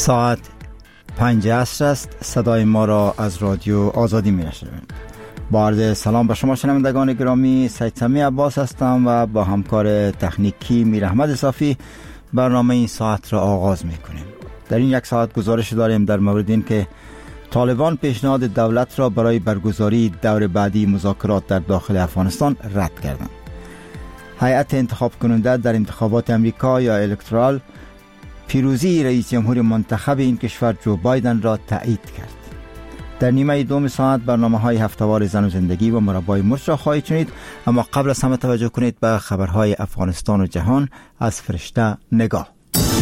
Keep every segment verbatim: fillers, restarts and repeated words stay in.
ساعت پنج عصر است. صدای ما را از رادیو آزادی می‌شنوید. با عرض سلام به شما شنوندگان گرامی، سید سمی عباس هستم و با همکار تکنیکی میر احمد صافی برنامه این ساعت را آغاز می‌کنیم. در این یک ساعت گزارش داریم در مورد این که طالبان پیشنهاد دولت را برای برگزاری دور بعدی مذاکرات در داخل افغانستان رد کردند. هیئت انتخاب کننده در انتخابات امریکا یا الکترال پیروزی رئیس جمهور منتخب این کشور جو بایدن را تایید کرد. در نیمه دوم ساعت برنامه‌های هفته‌وار زن و زندگی و مربای مشت را خواهید شنید، اما قبل از همه توجه کنید به خبرهای افغانستان و جهان از فرشته نگاه.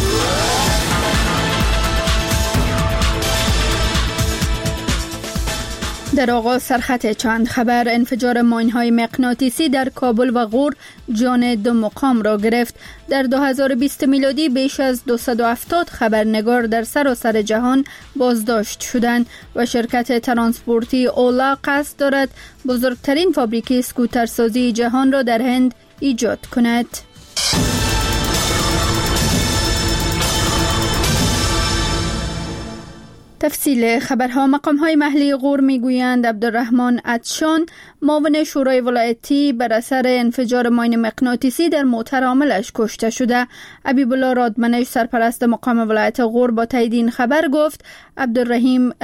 در آغاز سرخط چند خبر. انفجار ماین‌های مغناطیسی در کابل و غور جان دو مقام را گرفت. در دو هزار و بیست میلادی بیش از دویست و هفتاد خبرنگار در سراسر جهان بازداشت شدند و شرکت ترانسپورتی اولا قصد دارد بزرگترین فابریکه اسکوترسازی جهان را در هند ایجاد کند. تفصیل خبرها. مقام‌های محلی غور میگویند عبدالرحمن عطشان معاون شورای ولایتی بر اثر انفجار ماین مغناطیسی در موتر عاملش کشته شده. حبیب الله رادمنش سرپرست مقام ولایت غور با تایید این خبر گفت عبدالرحیم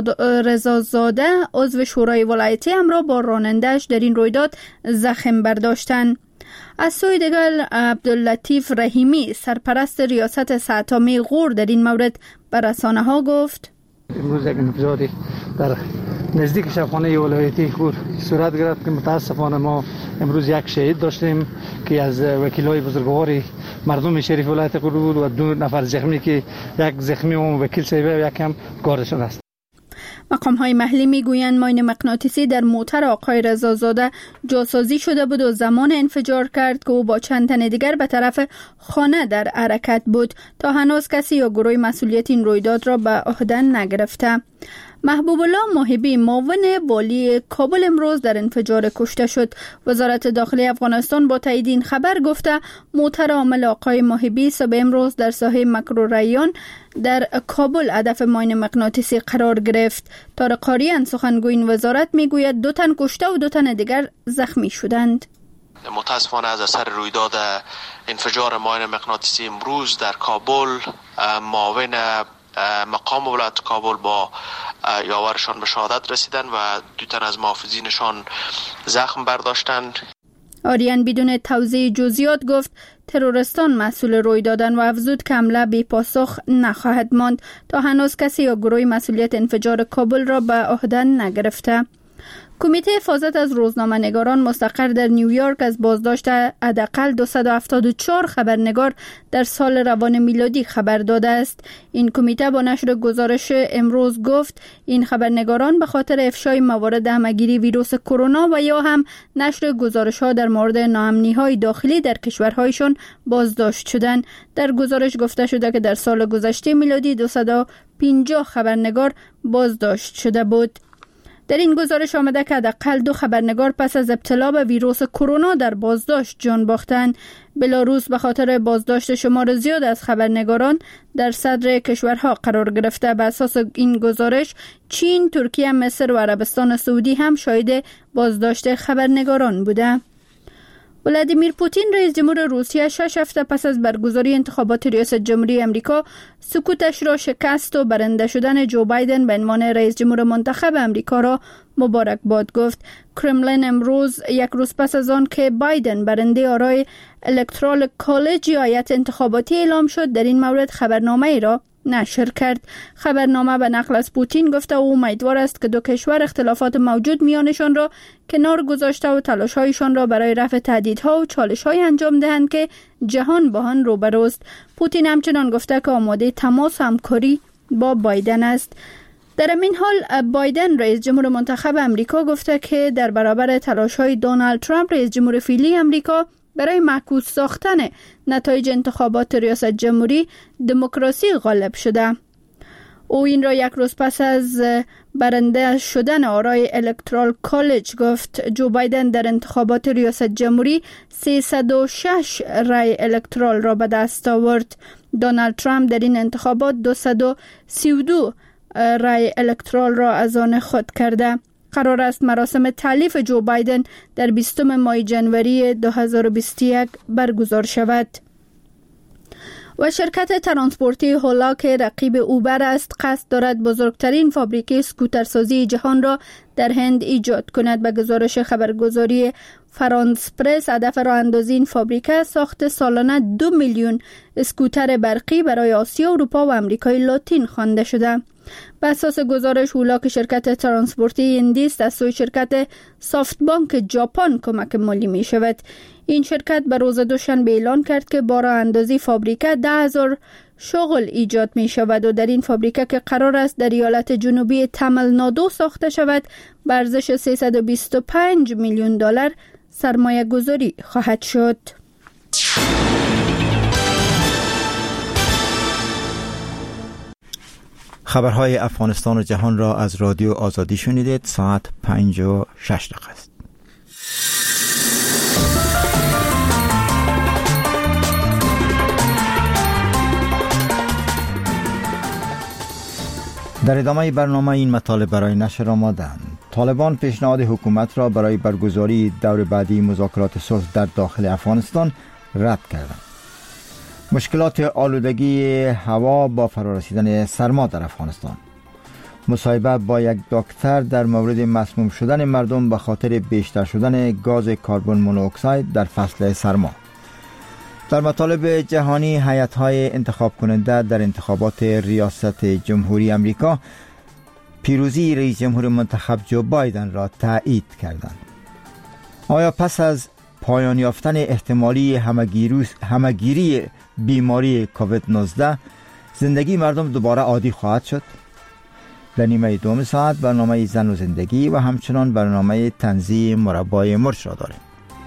رضازاده عضو شورای ولایتی همراه با راننده‌اش در این رویداد زخم برداشتند. از سوی دیگر عبداللطیف رحیمی سرپرست ریاست ساعتامی غور در این مورد بر رسانه‌ها گفت امروز یک انفجاری در نزدیک شبخانه ولایتی غور صورت گرفت که متاسفانه ما امروز یک شهید داشتیم که از وکیلای بزرگوار مردم شریف ولایت غور بود و دو نفر زخمی که یک زخمی و وکیل سیبه و یک هم گاردشان است. مقام‌های محلی میگویند ماین مغناطیسی در موتر آقای رضازاده جاسازی شده بود و زمان انفجار کرد که او با چند تن دیگر به طرف خانه در حرکت بود. تا هنوز کسی یا گروه مسئولیت این رویداد را به عهده نگرفته. محبوب الله محبی معاون والی کابل امروز در انفجار کشته شد. وزارت داخلی افغانستان با تایید این خبر گفته موتر عامل آقای محبی صبح امروز در ساحه مکرو ریان در کابل هدف ماین مغناطیسی قرار گرفت. طارق قاریان سخنگوی این وزارت میگوید دو تن کشته و دو تن دیگر زخمی شدند. متاسفانه از اثر رویداد انفجار ماین مغناطیسی امروز در کابل معاون مقام ولایت کابل با یاورشان به شهادت رسیدن و دو تن از محافظینشان زخم برداشتند. آریان بدون توضیح جزئیات گفت ترورستان مسئول روی دادن و افزود که حمله بی پاسخ نخواهد ماند. تا هنوز کسی یا گروه مسئولیت انفجار کابل را به عهده نگرفته. کمیته حفاظت از روزنامه‌نگاران مستقر در نیویورک از بازداشت حداقل دویست و هفتاد و چهار خبرنگار در سال روان میلادی خبر داده است. این کمیته با نشر گزارش امروز گفت این خبرنگاران به خاطر افشای موارد همه‌گیری ویروس کرونا و یا هم نشر گزارش‌ها در مورد ناامنی‌های داخلی در کشورهایشان بازداشت شدند. در گزارش گفته شده که در سال گذشته میلادی دویست و پنجاه خبرنگار بازداشت شده بود. در این گزارش آمده که حداقل دو خبرنگار پس از ابتلا به ویروس کرونا در بازداشت جان باختند. بلاروس به خاطر بازداشت شمار زیاد از خبرنگاران در صدر کشورها قرار گرفته. به اساس این گزارش چین، ترکیه، مصر و عربستان سعودی هم شاهد بازداشت خبرنگاران بوده. ولادیمیر پوتین رئیس جمهور روسیه شش هفته پس از برگزاری انتخابات ریاست جمهوری امریکا سکوتش را شکست و برنده شدن جو بایدن به عنوان رئیس جمهور منتخب امریکا را مبارکباد گفت. کرملین امروز یک روز پس از آن که بایدن برنده آرای الکترال کالج یا هیئت انتخاباتی اعلام شد در این مورد خبرنامه ای را نشر کرد. خبرنامه به نقل از پوتین گفته او امیدوار است که دو کشور اختلافات موجود میانشان را کنار گذاشته و تلاش‌هایشان را برای رفع تهدیدها و چالش‌های انجام دهند که جهان با آن روبروست. پوتین همچنان گفته که آماده تماس و همکاری با بایدن است. در این حال بایدن رئیس جمهور منتخب امریکا گفته که در برابر تلاش‌های دونالد ترامپ رئیس جمهور فعلی امریکا برای معکوس ساختن نتایج انتخابات ریاست جمهوری دموکراسی غالب شده. او این را یک روز پس از برنده شدن آرای الکترال کالج گفت. جو بایدن در انتخابات ریاست جمهوری سیصد و شش رای الکترال را به دست آورد. دونالد ترامپ در این انتخابات دویست و سی و دو رای الکترال را از آن خود کرده. قرار است مراسم تألیف جو بایدن در بیستم ماه جنوری دو هزار و بیست و یک برگزار شود. و شرکت ترانسپورتی هولا که رقیب اوبر است قصد دارد بزرگترین فابریکه اسکوترسازی جهان را در هند ایجاد کند. به گزارش خبرگزاری فرانس پرس، هدف راه اندازی این فابریکه ساخت سالانه دو میلیون اسکوتر برقی برای آسیا، اروپا و امریکای لاتین خوانده شده. بر اساس گزارش هولا که شرکت ترانسپورتی هندی است، از سوی شرکت سافت بانک ژاپن کمک مالی می شود. این شرکت به روز دوشنبه اعلان کرد که با راه اندازی فابریکه ده هزار شغل ایجاد می شود و در این فابریکه که قرار است در ایالت جنوبی تامل نادو ساخته شود به ارزش سیصد و بیست و پنج میلیون دلار سرمایه گذاری خواهد شد. خبرهای افغانستان و جهان را از رادیو آزادی شنیدید. ساعت پنج و شش دقیقه است. در ادامه برنامه این مطالب برای نشر آمدند. طالبان پیشنهاد حکومت را برای برگزاری دور بعدی مذاکرات صلح در داخل افغانستان رد کردند. مشکلات آلودگی هوا با فرارسیدن سرما در افغانستان. مصاحبه با یک دکتر در مورد مسموم شدن مردم به خاطر بیشتر شدن گاز کربن مونوکساید در فصل سرما. در مطالب جهانی، هیئت‌های انتخاب کننده در انتخابات ریاست جمهوری امریکا پیروزی رئیس جمهور منتخب جو بایدن را تایید کردند. آیا پس از پایان یافتن احتمالی همگیری بیماری کووید نوزده زندگی مردم دوباره عادی خواهد شد؟ در نیمه دوم ساعت برنامه زن و زندگی و همچنان برنامه تنزیه مربای مرچ را داریم.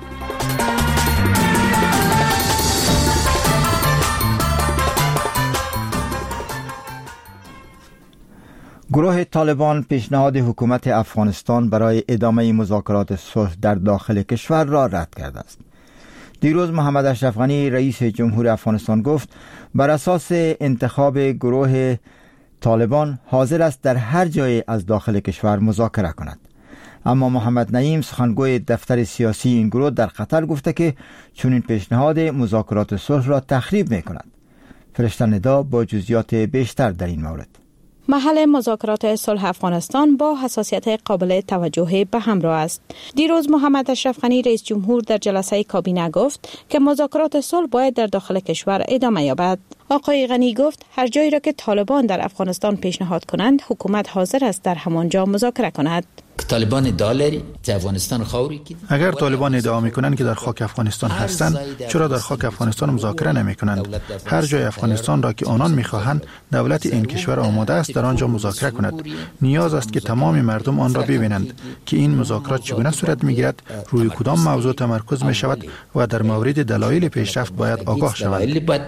گروه طالبان پیشنهاد حکومت افغانستان برای ادامه مذاکرات صلح در داخل کشور را رد کرده است. دیروز محمد اشرف غنی رئیس جمهور افغانستان گفت بر اساس انتخاب گروه طالبان حاضر است در هر جای از داخل کشور مذاکره کند. اما محمد نعیم سخنگوی دفتر سیاسی این گروه در قطر گفته که چنین پیشنهاد مذاکرات صلح را تخریب می کند. فرشته ندا با جزئیات بیشتر در این مورد. محل مذاکرات صلح افغانستان با حساسیت قابل توجه به همراه است. دیروز محمد اشرف غنی رئیس جمهور در جلسه کابینه گفت که مذاکرات صلح باید در داخل کشور ادامه یابد. آقای غنی گفت هر جایی را که طالبان در افغانستان پیشنهاد کنند، حکومت حاضر است در همانجا مذاکره کند. طالبان دالری افغانستان خاوری که اگر طالبان ادعا میکنند که در خاک افغانستان هستند، چرا در خاک افغانستان مذاکره نمیکنند؟ هر جای افغانستان را که آنان میخواهند، دولت این کشور آماده است در آنجا مذاکره کند. نیاز است که تمام مردم آن را ببینند که این مذاکرات چگونه صورت میگیرد، روی کدام موضوع تمرکز میشود و در مورد دلایل پیشرفت باید آگاه شوند.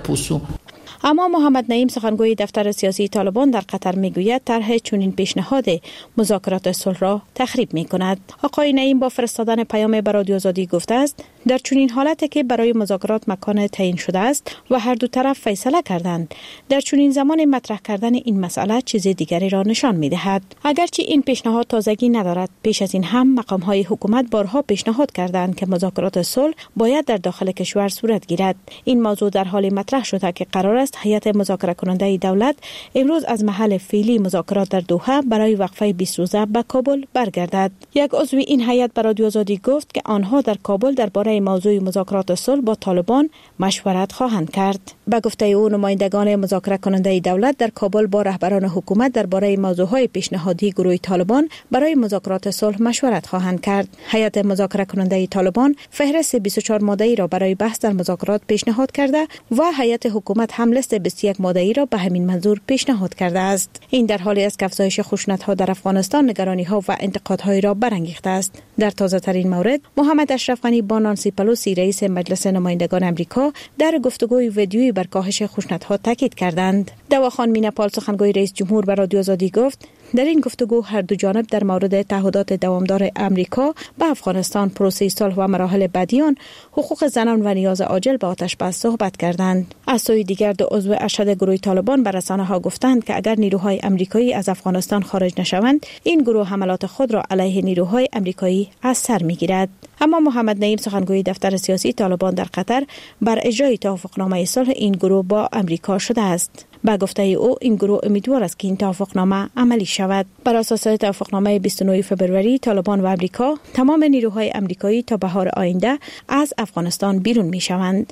اما محمد نعیم سخنگوی دفتر سیاسی طالبان در قطر میگوید طرح چنین پیشنهاد مذاکرات صلح را تخریب میکند. آقای نعیم با فرستادن پیام به رادیو آزادی گفته است در چنین حالتی که برای مذاکرات مکان تعیین شده است و هر دو طرف فیصله کردند، در چنین زمان مطرح کردن این مسئله چیز دیگری را نشان میدهد. اگرچه این پیشنهاد تازگی ندارد، پیش از این هم مقام های حکومت بارها پیشنهاد کردند که مذاکرات صلح باید در داخل کشور صورت گیرد. این موضوع در حال مطرح شده که قرار است هیئت مذاکره کننده دولت امروز از محل فعلی مذاکرات در دوحه برای وقفه بیست روزه به کابل برگردد. یک عضو این هیئت به رادیو آزادی گفت که آنها در کابل درباره موضوع مذاکرات صلح با طالبان مشورت خواهند کرد. به گفته او، نمایندگان مذاکره کننده دولت در کابل با رهبران حکومت درباره موضوعهای پیشنهادی گروه طالبان برای مذاکرات صلح مشورت خواهند کرد. هیئت مذاکره کننده طالبان فهرست بیست و چهار ماده‌ای را برای بحث در مذاکرات پیشنهاد کرده و هیئت حکومت هم لیست بیست و یک ماده‌ای را به همین منظور پیشنهاد کرده است. این در حالی است که افزایش خشونت‌ها در افغانستان نگرانی‌ها و انتقادهای را برانگیخته است. در تازه‌ترین مورد، محمد اشرف غنی با نانسی پلوسی رئیس مجلس نمایندگان آمریکا در گفتگوی ویدیویی بر کاهش خشونت‌ها تاکید کردند. دوا خان میناپال سخنگوی رئیس جمهور به رادیو آزادی گفت در این گفتگو هر دو جانب در مورد تعهدات دوامدار امریکا به افغانستان، پروسه صلح و مراحل بعدی آن، حقوق زنان و نیاز عاجل به آتش بس صحبت کردند. از سوی دیگر دو عضو ارشد گروه طالبان به رسانه‌ها گفتند که اگر نیروهای امریکایی از افغانستان خارج نشوند، این گروه حملات خود را علیه نیروهای امریکایی از سر می‌گیرد. اما محمد نعیم سخنگوی دفتر سیاسی طالبان در قطر بر اجرای توافقنامه صلح این گروه با امریکا شده است. با گفته او این گروه امیدوار است که این توافقنامه عملی شود. بر اساس توافقنامه بیست و نه فوریه طالبان و امریکا تمام نیروهای امریکایی تا بهار آینده از افغانستان بیرون می شوند.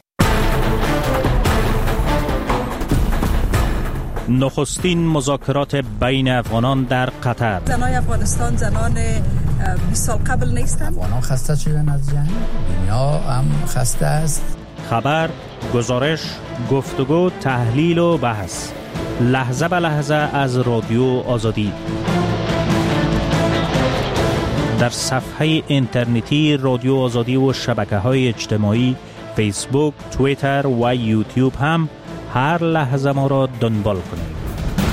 نخستین مذاکرات بین افغانان در قطر. زنان افغانستان زنان بیست سال قبل نیستند. افغانان خسته شدن از جنگ، دنیا هم خسته است. خبر، گزارش، گفتگو، تحلیل و بحث لحظه به لحظه از رادیو آزادی در صفحه اینترنتی رادیو آزادی و شبکه‌های اجتماعی فیسبوک، توییتر و یوتیوب هم هر لحظه ما را دنبال کنید.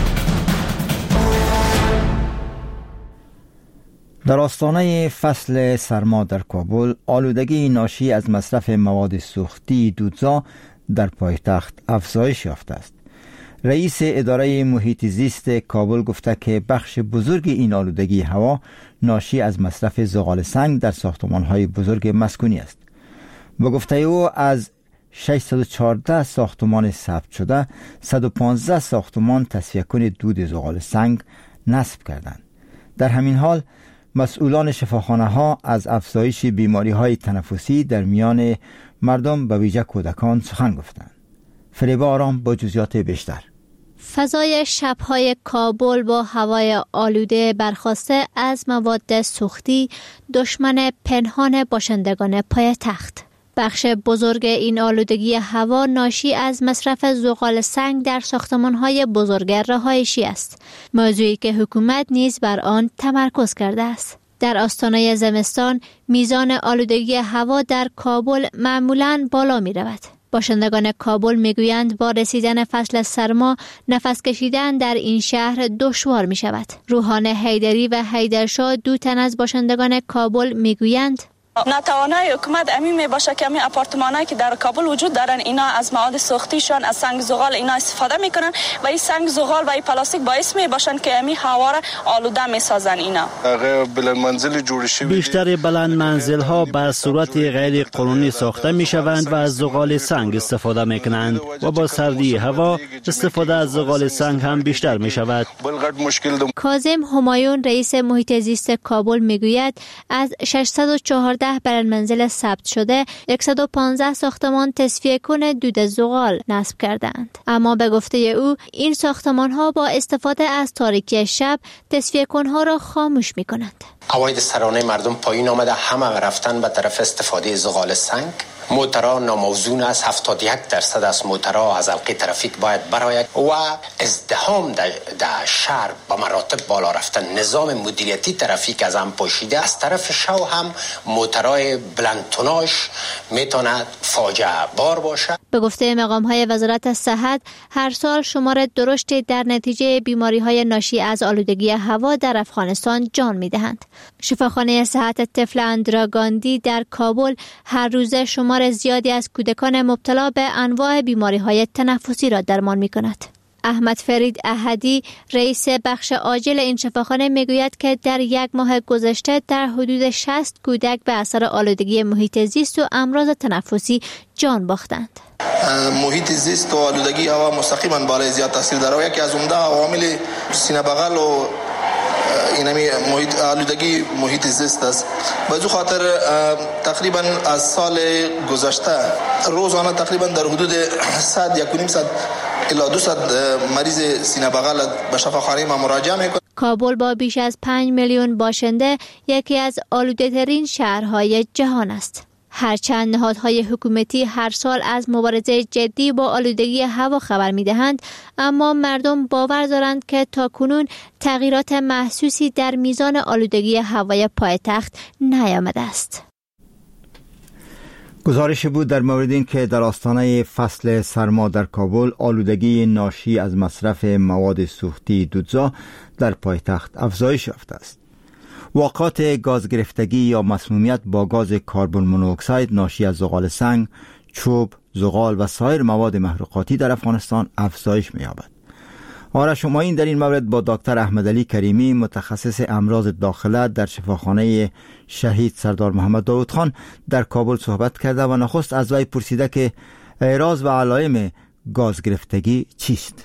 در آستانه فصل سرما در کابل، آلودگی ناشی از مصرف مواد سوختی دودزا در پایتخت افزایش یافته است. رئیس اداره محیط زیست کابل گفته که بخش بزرگ این آلودگی هوا ناشی از مصرف زغال سنگ در ساختمان‌های بزرگ مسکونی است. با گفته او از ششصد و چهارده ساختمان ثبت شده، صد و پانزده ساختمان تصفیه کن دود زغال سنگ نصب کردند. در همین حال مسئولان شفاخانه ها از افزایش بیماری های تنفسی در میان مردم به ویژه کودکان سخن گفتند. فریبا آرام با جزئیات بیشتر. فضای شب‌های کابل با هوای آلوده برخاسته از مواد سوختی دشمن پنهان باشندگان پایتخت. بخش بزرگ این آلودگی هوا ناشی از مصرف زغال سنگ در ساختمان‌های بزرگ رهایشی است، موضوعی که حکومت نیز بر آن تمرکز کرده است. در آستانه زمستان میزان آلودگی هوا در کابل معمولاً بالا می رود. باشندگان کابل میگویند با رسیدن فصل سرما نفس کشیدن در این شهر دشوار می شود. روحان حیدری و حیدرشاه دو تن از باشندگان کابل میگویند نتوانای حکومت امی می باشه که امی آپارتمانایی که در کابل وجود دارن اینا از مواد سوختیشان از سنگ زغال اینا استفاده میکنن و این سنگ زغال و این پلاستیک باعث می باشن که امی هوا را آلوده میسازن. اینا بلند منزل جوړ شوی بیشتر بلند منزل ها به صورت غیر قانونی ساخته می شوند و از زغال سنگ استفاده می کنند و با سردی هوا استفاده از زغال سنگ هم بیشتر می شود. کاظم همایون رئیس محیط زیست کابل میگوید از ششصد و چهارده بلند منزل ثبت شده صد و پانزده ساختمان تصفیه کن دود زغال نصب کردند. اما به گفته او این ساختمان ها با استفاده از تاریکی شب تصفیه کنها را خاموش می کنند. عواید سرانه مردم پایین آمده، همه رفتن به طرف استفاده زغال سنگ. موترها ناموزون است، هفتاد و یک درصد از موترها از حلقه ترافیک باید برآید و ازدحام در شهر به مراتب بالا رفتن. نظام مدیریتی ترافیک از هم پوشیده. از طرف شو هم موترهای بلند توناژ میتواند فاجعه بار باشه. به گفته مقام‌های وزارت صحت هر سال شمار درشتی در نتیجه بیماری‌های ناشی از آلودگی هوا در افغانستان جان می‌دهند. شفاخانه صحت طفل اندراگاندی در کابل هر روز شمار زیادی از کودکان مبتلا به انواع بیماری‌های تنفسی را درمان می‌کند. احمد فرید احدی رئیس بخش عاجل این شفاخانه میگوید که در یک ماه گذشته در حدود شصت کودک به اثر آلودگی محیط زیست و امراض تنفسی جان باختند. محیط زیست و آلودگی هوا مستقیما بالای زیاد تاثیر داره. یکی از عمده عوامل سینه بغل و اینمی محیط آلودگی محیط زیست است. به جو خاطر تقریبا از سال گذشته روزانه تقریبا در حدود صد یک و نیم صد الی دویست مریض سینه بغل به شفاخانه ما مراجعه میکنه. کابل با بیش از پنج میلیون باشنده یکی از آلوده ترین شهرهای جهان است. هرچند نهادهای حکومتی هر سال از مبارزه جدی با آلودگی هوا خبر می‌دهند، اما مردم باور دارند که تاکنون تغییرات محسوسی در میزان آلودگی هوای پایتخت نیامده است. گزارش بود در مورد این که در آستانه فصل سرما در کابل آلودگی ناشی از مصرف مواد سوختی دودزا در پایتخت افزایش یافته است. واقعات گاز گرفتگی یا مسمومیت با گاز کربن مونوکساید ناشی از زغال سنگ، چوب، زغال و سایر مواد محروقاتی در افغانستان افزایش می‌یابد. آرش همایون در این مورد با دکتر احمدعلی کریمی متخصص امراض داخله در شفاخانه شهید سردار محمد داود خان در کابل صحبت کرده و نخست از وی پرسیده که اعراض و علائم گاز گرفتگی چیست؟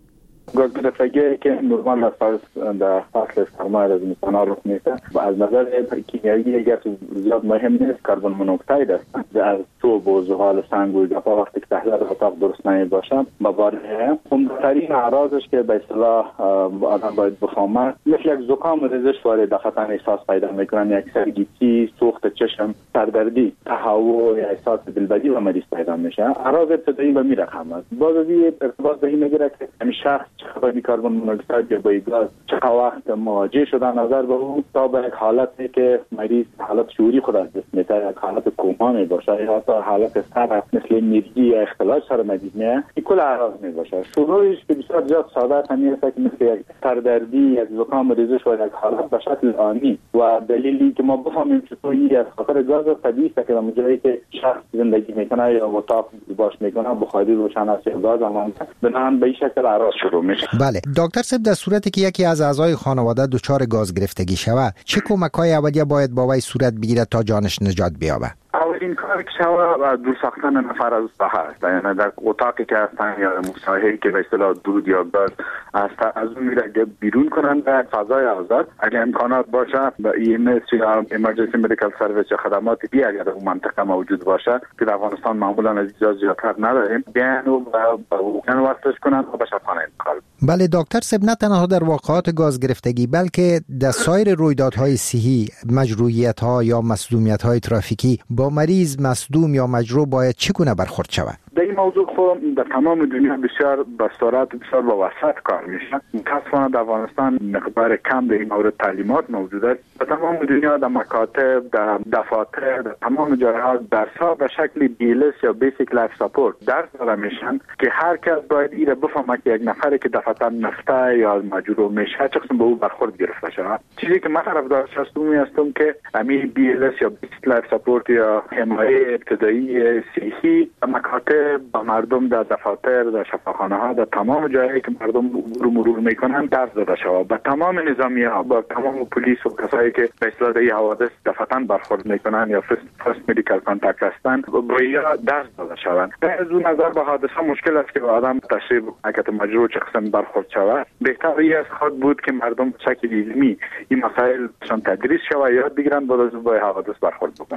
گاز گرفتگی که نورمال در فصل سرما از زمستان رخ میده و از نظر کیمیایی اگر زیاد مهم نیست کربن مونوکساید است. از چوب و زغال سنگ و گپا وقتی که تحلیل اتاق درست نمیباشد مبارزه عمده‌ترین اعراضش که به اصطلاح آدم باید بفهمه مثل یک زکام و ریزش وارد داخل احساس پیدا میکنن، یک سرگیجی، سوخت چشم، سردردی، تهوع یا احساس دلبدی و مریض پیدا میشه. اعراض ابتدایی به می رقم است. باز از این ارتباط به این میگیره که همین شخص چقدر کربن مونوکساید یا با گاز چقدر وقت مواجه شده نظر به اون تا به یک حالتی که مریض حالت شعوری خود از دست میده، یک حالت کوما می باشه یا تا حالت سر مثل میرگی یا اختلال سر مریض میه، این کل اعراض می باشه. شروعش که بسیار زیاد ساده است، همین است که مثل یک سردردی، یک زکام و ریزش و یک حالت به شکل آنی و دلیلی که ما بفهمیم چطور این از خاطر گاز طبیعی است که در جایی که شخص زندگی میکنه یا اتاق باش میکنه بخاری روشن است یا گاز امان بنان به این شکل اعراض شروع میشه. بله دکتر صاحب، در صورتی که یکی از اعضای خانواده دچار گاز گرفتگی شود چه کمک‌های اولیه باید با وی صورت بگیرد تا جانش نجات بیابد؟ اولین کار که شود دور ساختن نفر از ساحه است، یعنی در اتاقی که هستن یا مساحتی که به اصطلاح دود یا گاز است از اون میره بیرون کنن در فضای آزاد. اگر امکانات باشه با ای ام اس یا امرجنسی مدیکال سرویس یا خدمات دیگه اگر در اون منطقه موجود باشه که در افغانستان معمولا از اینجا زیادتر نداریم، بیان و با واسطش کنن و به شفاخانه انتقال. بله دکتر صاحب، نه تنها در واقعات گاز گرفتگی بلکه در سایر رویدادهای صحی، مجروحیت‌ها یا مصدومیت‌های ترافیکی با مریض مصدوم یا مجروح باید چگونه برخورد شود؟ در این موضوع خود در تمام دنیا بسیار به صورت بسیار با وسط کار میشه. متاسفانه در افغانستان مقدار کم در این مورد تعلیمات موجود است. در تمام دنیا در مکاتب، در دفاتر، در تمام جاها درس‌ها به شکل بیلس یا بیسیک لایف ساپورت درس داده میشن که هر کس باید این بفهمه که یک نفری که دفعتا نفته یا مجروح میشه چه قسم به او برخورد گرفته شود. چیزی که من طرفدارش هستم هستم که همین بیلس یا بیسیک لایف ساپورت یا حمایت ابتدایی صحی مکاتب با مردم در دفاتر، در شفاخانه ها، در تمام جایی که مردم رو مرور میکنن درس داده شود. با تمام نظامی ها، با تمام پلیس و کسایی که به اصطلاح در این حوادث دفعتاً برخورد میکنن یا فرست مدیکال کانتاکت هستن با اینا درس داده شود. از اون نظر به حادثه مشکل است که آدم تشریح حرکت مجروح چه قسم برخورد شود. بهتر این است خود بود که مردم به شکل علمی این مسائل شان تدریس شود، یاد بگیرن بعد از با حوادث برخورد بکنن.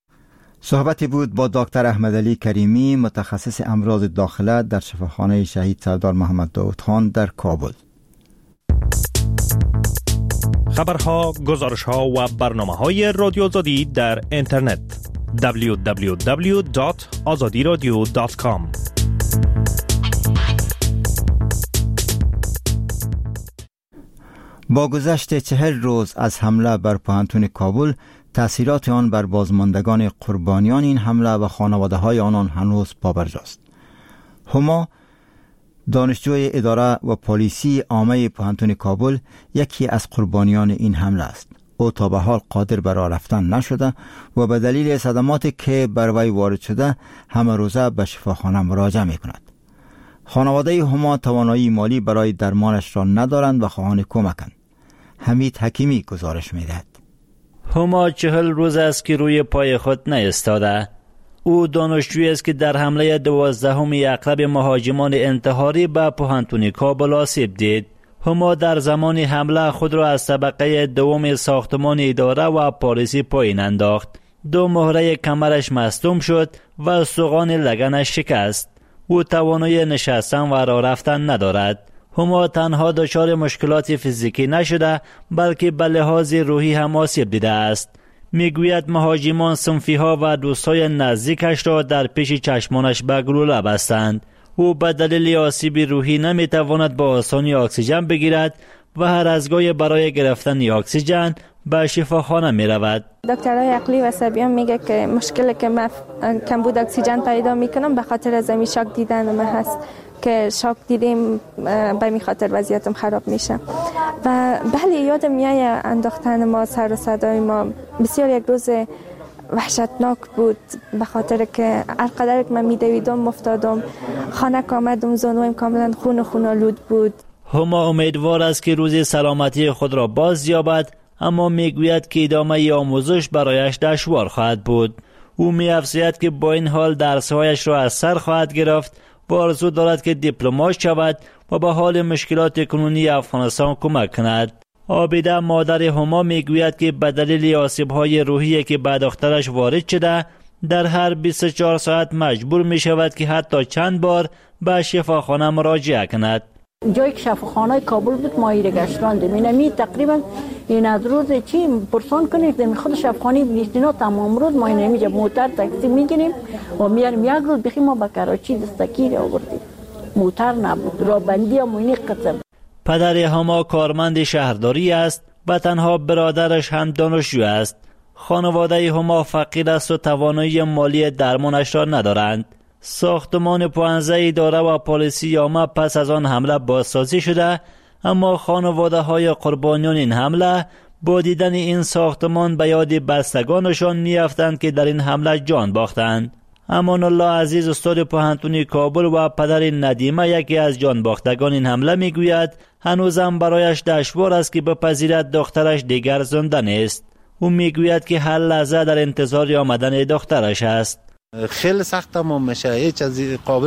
صحبتی بود با دکتر احمدعلی کریمی متخصص امراض داخله در شفاخانه شهید سردار محمد داود خان در کابل. خبرها، گزارشها و برنامه‌های رادیو آزادی در اینترنت دبلیو دبلیو دبلیو دات آزادی رادیو دات کام. با گذشت چهل روز از حمله بر پوهنتون کابل، تأثیرات آن بر بازماندگان قربانیان این حمله و خانواده های آنان هنوز پابرجاست. هما، دانشجوی اداره و پلیسی عامه پوهنتون کابل، یکی از قربانیان این حمله است. او تا به حال قادر بر راه رفتن نشده و به دلیل صدماتی که بر وی وارد شده همه روزه به شفاخانه مراجعه می کند. خانواده هما توانایی مالی برای درمانش را ندارند و خواهان کمکند. حمید حکیمی گزارش می دهد. هما چهل روز است که روی پای خود نایستاده. او دانشجویی است که در حمله دوازدهم اغلب مهاجمان انتحاری به پوهنتون کابل آسیب دید. هما در زمان حمله خود را از طبقه دوم ساختمان اداره و پلیسی پایین انداخت. دو مهره کمرش مصدوم شد و سوغان لگنش شکست. او توانایی نشستن و راه رفتن ندارد. هما تنها دچار مشکلات فیزیکی نشده بلکه به لحاظ روحی هم آسیب دیده است. میگوید مهاجمان صنفی ها و دوستای نزدیکش را در پیش چشمانش به گلوله بستند. او به دلیل آسیب روحی نمیتواند با آسانی اکسیژن بگیرد و هر از گاهی برای گرفتن اکسیژن به شفاخانه می رود. دکترای عقلی و عصبی میگه که مشکلی که من کمبود اکسیژن پیدا میکنم به خاطر از این شاک دیدن من هست که شاک دیدیم به می خاطر وضعیتم خراب میشه. و بله یادم میاد انداختن ما، سر و صدای ما بسیار یک روز وحشتناک بود، به خاطر که هر قدر که من میدویدم مفتادم، خانه آمدم زانویم کاملا خون خون آلود بود. هما امیدوار است که روزی سلامتی خود را باز یابد، اما میگوید که ادامه آموزش برایش دشوار خواهد بود. او می‌افزاید که با این حال درس‌هایش را از سر خواهد گرفت و آرزو دارد که دیپلمات شود و به حال مشکلات کنونی افغانستان کمک کند. عابده مادر هما میگوید که به دلیل آسیب‌های روحی که به دخترش وارد شده، در هر بیست و چهار ساعت مجبور می شود که حتی چند بار به شفاخانه مراجعه کند. جایی که شفاخانه کابل بود ما ایره گشتاندیم، اینمی تقریبا این از روز چی پرسان کنید در خود شفاخانه بیستینا تمام روز ما اینمی جب موتر تاکسی میگیریم و میاریم یک روز بخی ما به کراچی دستگیر آوردیم، موتر نبود، رابندی هم اینی قطب. پدر هما کارمند شهرداری است و تنها برادرش هم دانشجو است. خانواده هما فقیر است و توانایی مالی درمانش را ندارند. ساختمان پانزده اداره و پلیسی عامه پس از آن حمله بازسازی شده، اما خانواده های قربانیان این حمله با دیدن این ساختمان به یاد بستگانشان میافتند که در این حمله جان باختند. امان الله عزیز استاد پوهنتون کابل و پدر ندیمه یکی از جان باختگان این حمله میگوید هنوزم برایش دشوار است که بپذیرد دخترش دیگر زنده نیست. او میگوید که هر لحظه در انتظار آمدن دخترش است. خیلی سخت ما میشه، هیچ از قابل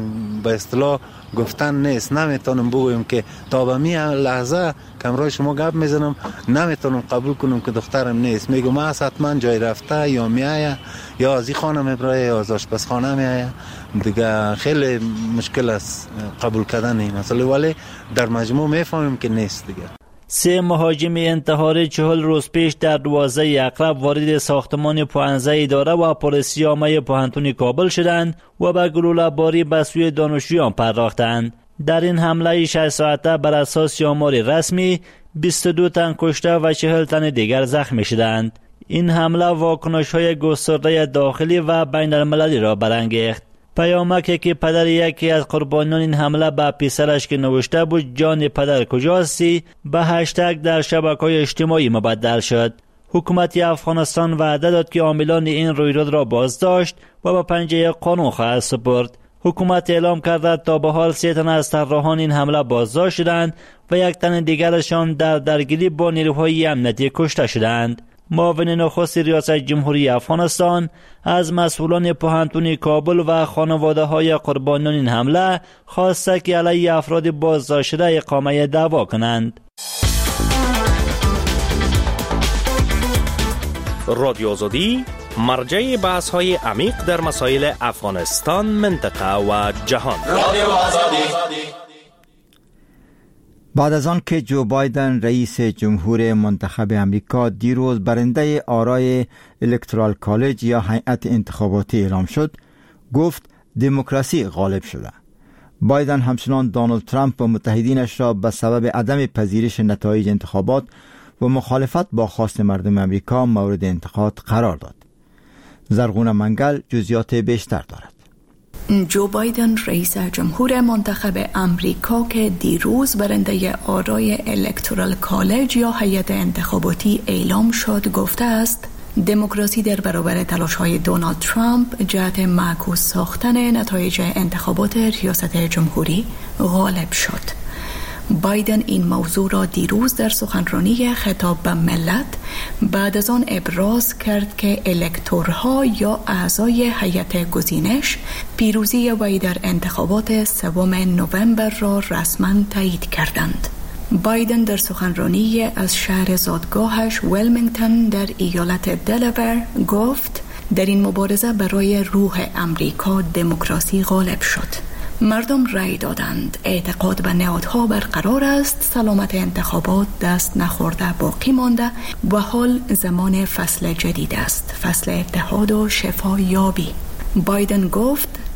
به اصطلاح گفتن نیست. نمیتونم بگویم که تا به می لحظه کمرای شما گپ میزنم نمیتونم قبول کنم که دخترم نیست. میگم ما حتما جای رفته یا میایه یا از این خانه میبره یا از آشپزخانه میایه. دیگه خیلی مشکل است قبول کردن این مسئله، ولی در مجموع میفهمیم که نیست دیگه. سه مهاجم انتحاری چهل روز پیش در دوازده اقرب وارد ساختمان پانزده اداره و پلیسی عامه پوهنتون کابل شدند و به گلوله باری به سوی دانشجویان پرداختند. در این حمله شش ساعته بر اساس آمار رسمی بیست و دو تن کشته و چهل تن دیگر زخمی شدند. این حمله واکنش‌های گسترده داخلی و بین المللی را برانگیخت. پیامکی که پدر یکی از قربانیان این حمله به پسرش که نوشته بود جان پدر کجاستی به هشتگ در شبکه‌های اجتماعی مبدل شد. حکومت افغانستان وعده داد که عاملان این رویداد را بازداشت و به پنجه قانون خواهد سپرد. حکومت اعلام کرده تا به حال سه تن از طراحان این حمله بازداشت شدند و یک تن دیگرشان در درگیری با نیروهای امنیتی کشته شدند. معاون نخست ریاست جمهوری افغانستان از مسئولان پوهنتون کابل و خانواده های قربانیان این حمله خواسته که علیه افراد بازداشت شده اقامه دعوا کنند. رادیو آزادی مرجع بحث های عمیق در مسائل افغانستان، منطقه و جهان. رادیو آزادی. بعد از آن که جو بایدن رئیس جمهور منتخب امریکا دیروز برنده آرای الکترال کالج یا هیئت انتخاباتی اعلام شد، گفت دموکراسی غالب شده. بایدن همچنان دونالد ترامپ و متحدینش را به سبب عدم پذیرش نتایج انتخابات و مخالفت با خواست مردم امریکا مورد انتقاد قرار داد. زرغون منگل جزئیات بیشتر دارد. جو بایدن رئیس جمهور منتخب امریکا که دیروز برنده آرای الکترال کالج یا هیئت انتخاباتی اعلام شد گفته است دموکراسی در برابر تلاش‌های دونالد ترامپ جهت معکوس ساختن نتایج انتخابات ریاست جمهوری غالب شد. بایدن این موضوع را دیروز در سخنرانی خطاب به ملت بعد از آن ابراز کرد که الکتورها یا اعضای هیئت گزینش پیروزی وی در انتخابات سوم نوامبر را رسما تایید کردند. بایدن در سخنرانی از شهر زادگاهش ویلمینگتون در ایالت دلاور گفت در این مبارزه برای روح امریکا دموکراسی غالب شد. مردم رأی دادند. اعتقاد به نهادها برقرار است. سلامت انتخابات دست نخورده باقی مانده و حال زمان فصل جدید است. فصل اتحاد و شفا یابی. بایدن گفت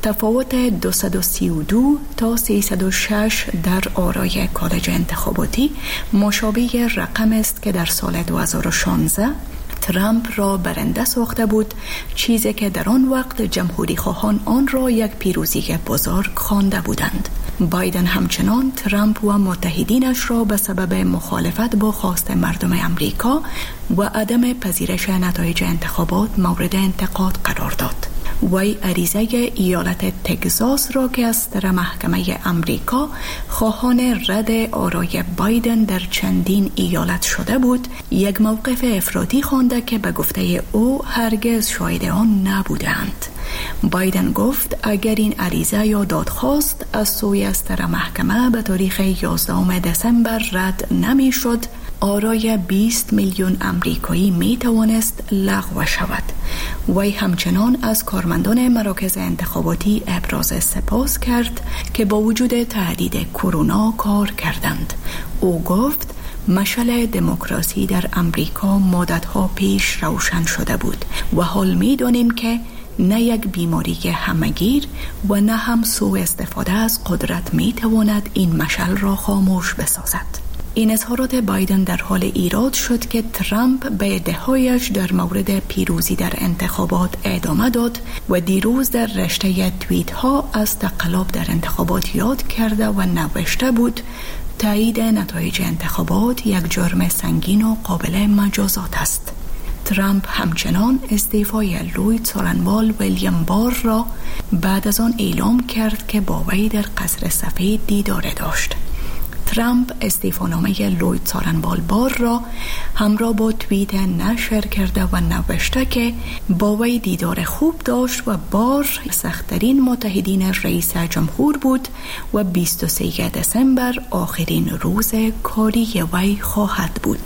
تفاوت دویست و سی و دو تا سیصد و شش در آرای کالج انتخاباتی مشابه رقم است که در سال دو هزار و شانزده ترامپ را برنده ساخته بود، چیزی که در آن وقت جمهوری خواهان آن را یک پیروزی بزرگ خوانده بودند. بایدن همچنان ترامپ و متحدینش را به سبب مخالفت با خواست مردم امریکا و عدم پذیرش نتایج انتخابات مورد انتقاد قرار داد. وی عریضه ایالت تگزاس را که از طرف محکمه امریکا خواهان رد آرای بایدن در چندین ایالت شده بود، یک موقف افراطی خوانده که به گفته او هرگز شاهد آن نبودند. بایدن گفت اگر این عریضه یا دادخواست از سوی از طرف محکمه به تاریخ یازدهم دسامبر رد نمی شد، آرای بیست میلیون امریکایی می توانست لغو شود. وی همچنان از کارمندان مراکز انتخاباتی ابراز سپاس کرد که با وجود تهدید کرونا کار کردند. او گفت مشعل دموکراسی در امریکا مدتها پیش روشن شده بود و حال می دانیم که نه یک بیماری همگیر و نه هم سوء استفاده از قدرت می تواند این مشعل را خاموش بسازد. این اظهارات بایدن در حال ایراد شد که ترامپ به ادعایش در مورد پیروزی در انتخابات ادامه داد و دیروز در رشته توییت ها از تقلب در انتخابات یاد کرده و نوشته بود تایید نتایج انتخابات یک جرم سنگین و قابل مجازات است. ترامپ همچنان استعفای لوید سارنوال ویلیام بار را بعد از آن اعلام کرد که با وی در قصر سفید دیدار داشت. ترامپ استعفانامه لوید سارنوال بار را همراه با توییت نشر کرده و نوشته که با وی دیدار خوب داشت و بار سخت‌ترین متحدین رئیس جمهور بود و بیست و سوم دسامبر آخرین روز کاری وی خواهد بود.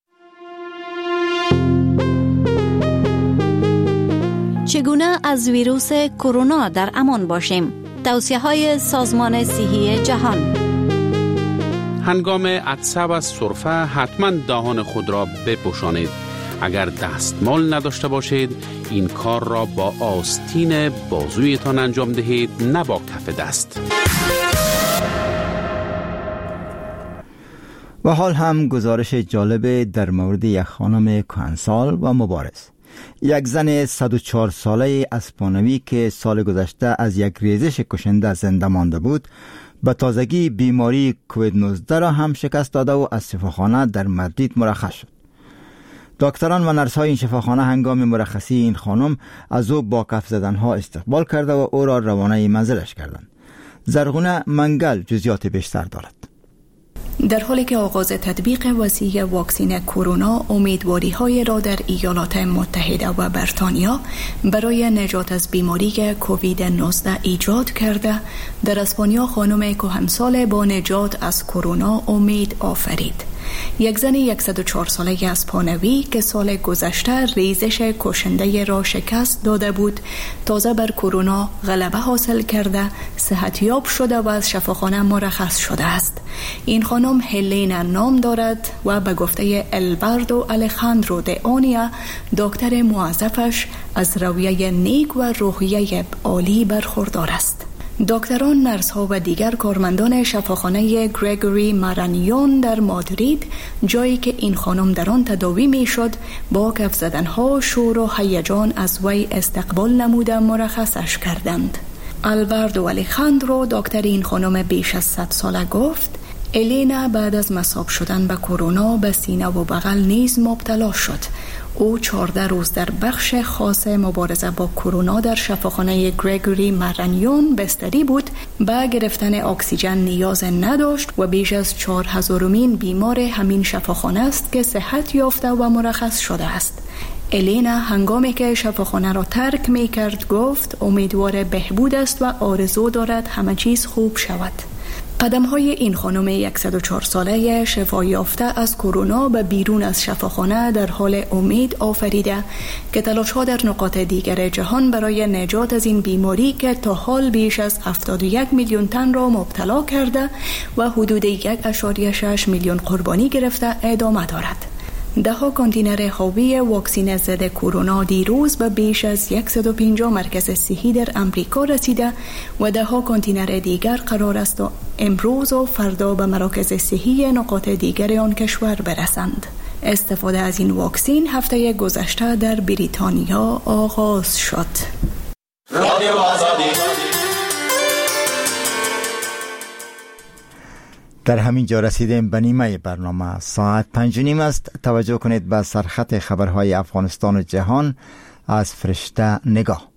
چگونه از ویروس کرونا در امان باشیم؟ توصیه‌های سازمان صحی جهان. هنگام عطسه و سرفه حتما دهان خود را بپوشانید. اگر دستمال نداشته باشید این کار را با آستین بازویتان انجام دهید، نه با کف دست. و حال هم گزارش جالب در مورد یک خانم کهنسال و مبارز. یک زن صد و چهار ساله اسپانوی که سال گذشته از یک ریزش کشنده زنده مانده بود، به تازگی بیماری کووید نوزده را هم شکست داده و از شفاخانه در مادرید مرخص شد. دکتران و نرس‌های این شفاخانه هنگام مرخصی این خانم از او با کف زدنها استقبال کرده و او را روانه منزلش کردند. زرغونه منگل جزئیات بیشتر دارد. در حالی که آغاز تطبیق وسیع واکسین کرونا امیدواری‌های را در ایالات متحده و بریتانیا برای نجات از بیماری کووید نوزده ایجاد کرده، در اسپانیا خانم کهنسال با نجات از کرونا امید آفرید. یک زن صد و چهار ساله اسپانوی که سال گذشته ریزش کشنده را شکست داده بود، تازه بر کرونا غلبه حاصل کرده صحتیاب شده و از شفاخانه مرخص شده است. این خانم هلینا نام دارد و به گفته البردو الخاندرو د اونیا دکتر موظفش از رویه نیک و روحیه عالی برخوردار است. دکتران، نرس ها و دیگر کارمندان شفاخانه گریگوری مارانیون در مادرید، جایی که این خانم در آن تداوی می شد، با کف زدن ها شور و هیجان از وی استقبال نموده مرخصش کردند. البردو الخاندرو دکتر این خانم بیش از صد ساله گفت الینا بعد از مصاب شدن به کرونا به سینه و بغل نیز مبتلا شد. او چهارده روز در بخش خاص مبارزه با کرونا در شفاخانه گریگوری مارانیون بستری بود. به گرفتن اکسیژن نیاز نداشت و بیش از چهار هزارمین بیمار همین شفاخانه است که صحت یافته و مرخص شده است. الینا هنگامی که شفاخانه را ترک می کرد گفت امیدوار بهبود است و آرزو دارد همه چیز خوب شود. قدم های این خانم صد و چهار ساله شفا یافته از کرونا به بیرون از شفاخانه در حال امید آفریده که تلاش ها در نقاط دیگر جهان برای نجات از این بیماری که تا حال بیش از هفتاد و یک میلیون تن را مبتلا کرده و حدود یک ممیز شش میلیون قربانی گرفته ادامه دارد. ده ها کانتینر حاوی واکسین ضد کرونا دیروز به بیش از صد و پنجاه مرکز صحی در امریکا رسیده و ده ها کانتینر دیگر قرار است و امروز و فردا به مراکز صحی نقاط دیگر آن کشور برسند. استفاده از این واکسین هفته گذشته در بریتانیا آغاز شد. رادیو آزادی. در همین جا رسیدیم به نیمه برنامه. ساعت پنج و نیم است. توجه کنید به سرخط خبرهای افغانستان و جهان از فرشته نگاه.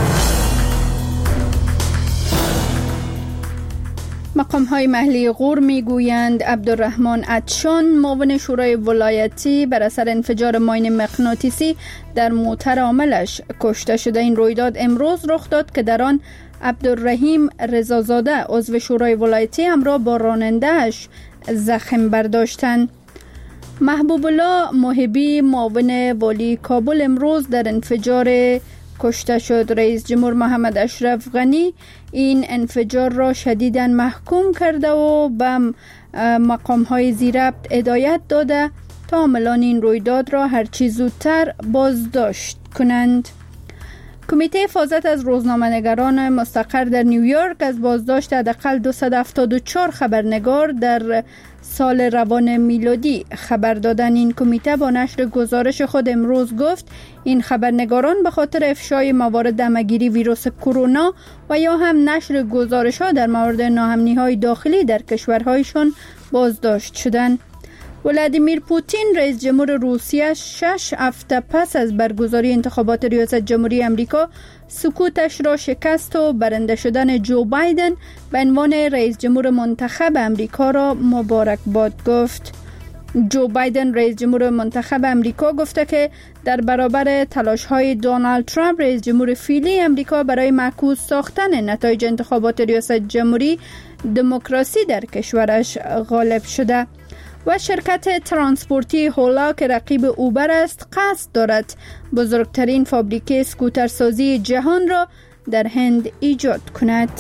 مقام های محلی غور می گویند عبدالرحمن عطشان معاون شورای ولایتی بر اثر انفجار ماین مغناطیسی در موتر عاملش کشته شده. این رویداد امروز رخ داد که در آن عبدالرحیم رضازاده عضو شورای ولایتی همراه با راننده‌اش زخم برداشتند. محبوب الله محبی معاون والی کابل امروز در انفجار کشته شد. رئیس جمهور محمد اشرف غنی این انفجار را شدیداً محکوم کرده و به مقام‌های زیربط هدایت داده تا عاملان این رویداد را هرچی زودتر بازداشت کنند. کمیته حفاظت از روزنامه‌نگاران مستقر در نیویورک از بازداشت حداقل دویست و هفتاد و چهار خبرنگار در سال روان میلادی خبر دادن. این کمیته با نشر گزارش خود امروز گفت این خبرنگاران به خاطر افشای موارد همه‌گیری ویروس کرونا و یا هم نشر گزارش‌ها در مورد ناامنی‌های داخلی در کشورهایشان بازداشت شدند. ولادیمیر پوتین رئیس جمهور روسیه شش هفته پس از برگزاری انتخابات ریاست جمهوری امریکا سکوتش را شکست و برنده شدن جو بایدن به عنوان رئیس جمهور منتخب امریکا را مبارکباد گفت. جو بایدن رئیس جمهور منتخب امریکا گفته که در برابر تلاش‌های دونالد ترامپ رئیس جمهور فعلی امریکا برای معکوس ساختن نتایج انتخابات ریاست جمهوری دموکراسی در کشورش غالب شده. و شرکت ترانسپورتی هولا که رقیب اوبر است قصد دارد بزرگترین فابریکه اسکوترسازی جهان را در هند ایجاد کند.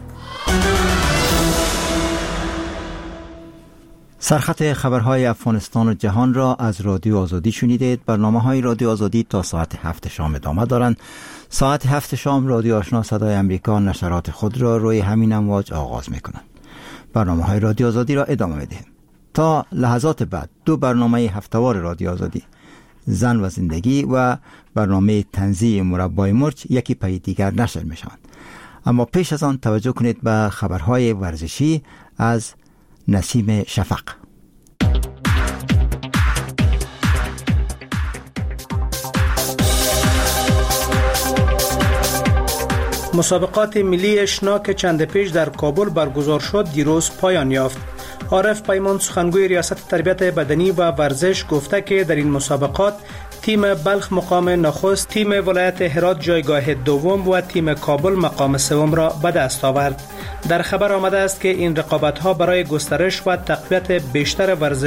سرخط خبرهای افغانستان و جهان را از رادیو آزادی شنیدید. برنامه‌های رادیو آزادی تا ساعت هفت شام ادامه دارند. ساعت هفت شام رادیو آشنا صدای امریکا نشرات خود را روی همین امواج آغاز می‌کند. برنامه‌های رادیو آزادی را ادامه می‌دهیم. تا لحظات بعد دو برنامه هفتهوار رادیو آزادی، زن و زندگی و برنامه طنزی مربای مرچ یکی پی دیگر نشر می شوند. اما پیش از آن توجه کنید به خبرهای ورزشی از نسیم شفق. مسابقات ملی اشنا که چند پیش در کابل برگزار شد دیروز پایان یافت. عارف پیمان سخنگوی ریاست تربیت بدنی و ورزش گفته که در این مسابقات تیم بلخ مقام نخست، تیم ولایت هرات جایگاه دوم و تیم کابل مقام سوم را به دست آورد. در خبر آمده است که این رقابت‌ها برای گسترش و تقویت بیشتر ورزش